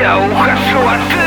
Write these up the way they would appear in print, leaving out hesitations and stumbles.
я ухожу, а ты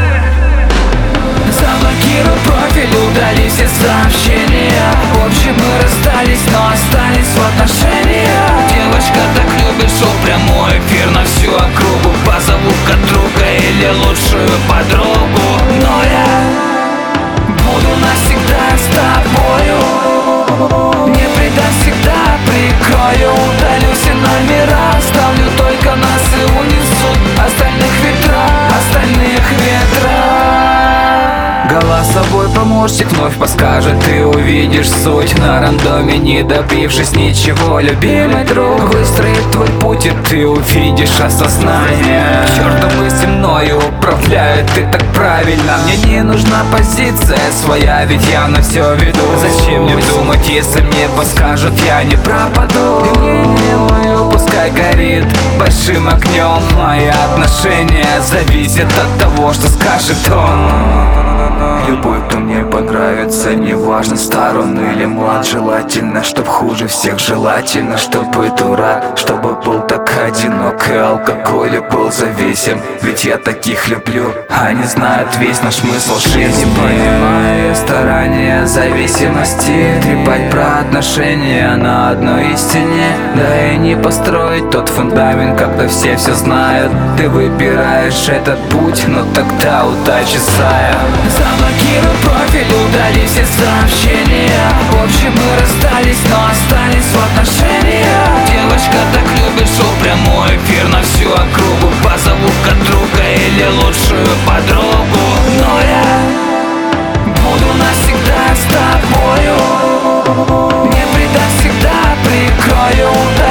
заблокируй профиль, удали все сообщения. В общем, мы расстались, но остались в отношениях. Девочка так любит шоу, прямой эфир на всю округу. Позову-ка друга или лучшую подругу. Но я буду навсегда с тобою. Не предам, всегда прикрою. Удалю все номера, оставлю только нас и унесут остальных ветра. Голосовой помощник вновь подскажет, ты увидишь суть. На рандоме, не добившись ничего, любимый друг выстроит твой путь, и ты увидишь осознание. К черту мысли мною управляют, ты так правильно. Мне не нужна позиция своя, ведь я на все веду. Зачем мне думать, если мне подскажут, я не пропаду. И мнение мое пускай горит большим огнем. Мои отношения зависят от того, что скажет он. Любой, кто мне понравится, неважно, стар он или млад. Желательно, чтоб хуже всех, желательно, чтобы дурак, чтобы был так одинок и алкоголь был зависим. Ведь я таких люблю, они знают весь наш смысл жизни. Понимаю старания зависимости, трепать про отношения на одной истине. Да и не построить тот фундамент, когда все знают. Ты выбираешь этот путь, но тогда удачи сая. Заблокируй профиль, удали все сообщения. В общем, мы расстались, но остались в отношениях. Девочка так любит шоу, прямой эфир на всю округу. Позову-ка друга или лучшую подругу. Но я буду навсегда с тобою. Не предам, всегда прикрою.